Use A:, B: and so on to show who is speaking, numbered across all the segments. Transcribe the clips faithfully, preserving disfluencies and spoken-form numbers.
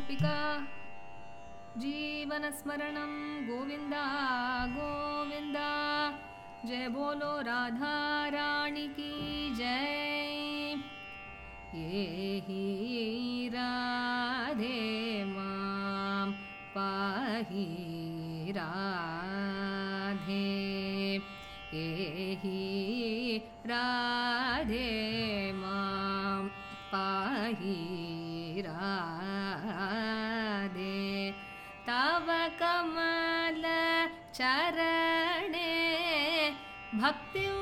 A: गोपिका जीवनस्मरणं गोविन्द गोविन्द जय बोलो राधा रानी की जय। ये ही राधे मां पाहि राधे, ये ही राधे मां पाहि राधे। तव कमल चरणे भक्तिं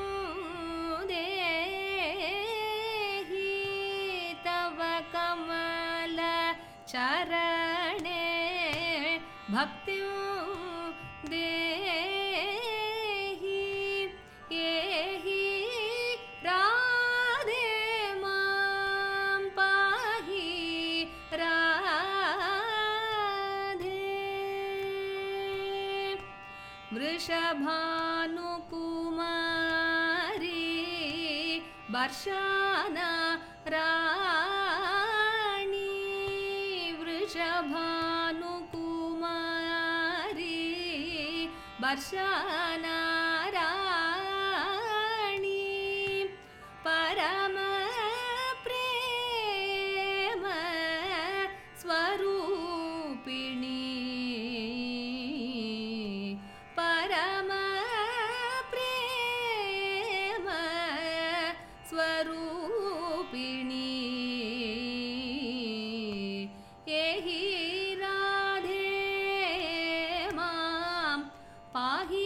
A: देहि, तव कमल चरणे भक्तिं देहि। येहि राधे मां पाहि राधे। वृषभानुकुमारी वर्षाना राणी, वृषभानुकुमारी वर्षाना राणी। परम प्रेम स्वरूपिणी, परम प्रेम स्वरूपिणी। येहि राधे मां पाहि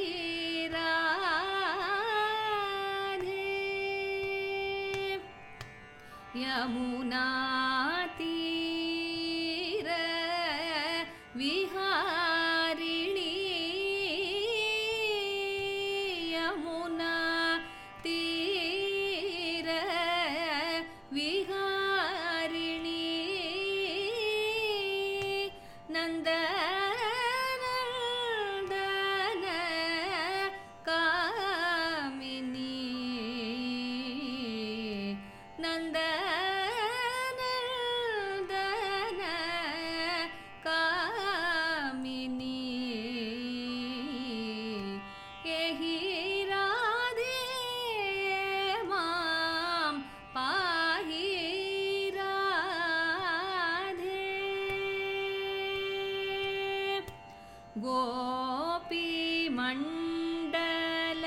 A: राधे। यमुना तीर विहारिणी, यमुना तीर विहारिणी। नन्दनन्दन कामिनी, नन्दनन्दन कामिनी। येहि राधे मां पाहि राधे। गोपीमण्डल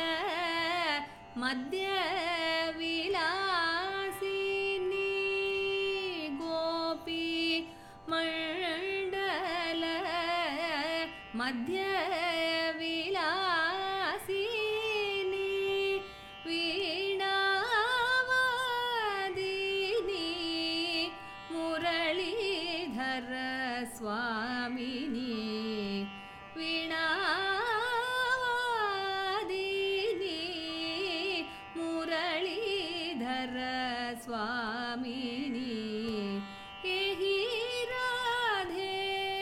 A: मध्यविलासिनी, गोपीमण्डल मध्यविलासिनी। वीणावादिनी मुरलीधर स्वामिनी, वीणावादिनी मुरलीधर स्वामिनी। येहि राधे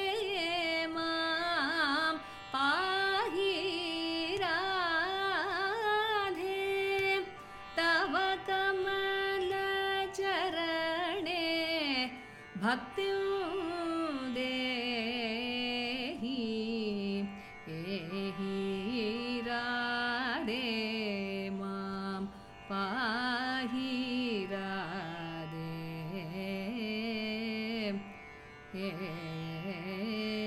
A: मां पाहि राधे। तव कमल चरणे भक्तिं देहि, येहि राधे मां पाहि राधे।